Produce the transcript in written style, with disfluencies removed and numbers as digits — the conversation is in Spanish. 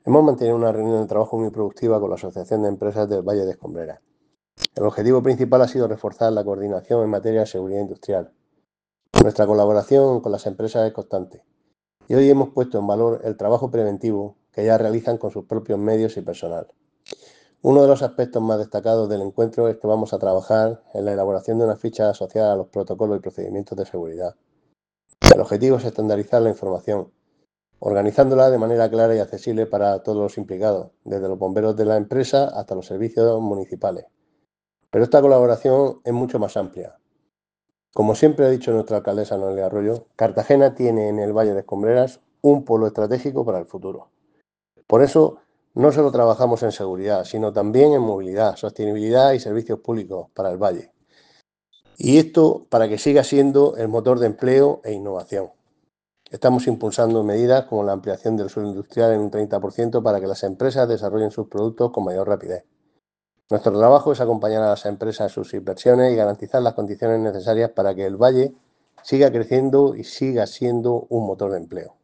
Hemos mantenido una reunión de trabajo muy productiva con la Asociación de Empresas del Valle de Escombreras. El objetivo principal ha sido reforzar la coordinación en materia de seguridad industrial. Nuestra colaboración con las empresas es constante y hoy hemos puesto en valor el trabajo preventivo que ya realizan con sus propios medios y personal. Uno de los aspectos más destacados del encuentro es que vamos a trabajar en la elaboración de una ficha asociada a los protocolos y procedimientos de seguridad. El objetivo es estandarizar la información, organizándola de manera clara y accesible para todos los implicados, desde los bomberos de la empresa hasta los servicios municipales. Pero esta colaboración es mucho más amplia. Como siempre ha dicho nuestra alcaldesa Noelia Arroyo, Cartagena tiene en el Valle de Escombreras un polo estratégico para el futuro. Por eso, no solo trabajamos en seguridad, sino también en movilidad, sostenibilidad y servicios públicos para el Valle. Y esto para que siga siendo el motor de empleo e innovación. Estamos impulsando medidas como la ampliación del suelo industrial en un 30% para que las empresas desarrollen sus productos con mayor rapidez. Nuestro trabajo es acompañar a las empresas en sus inversiones y garantizar las condiciones necesarias para que el Valle siga creciendo y siga siendo un motor de empleo.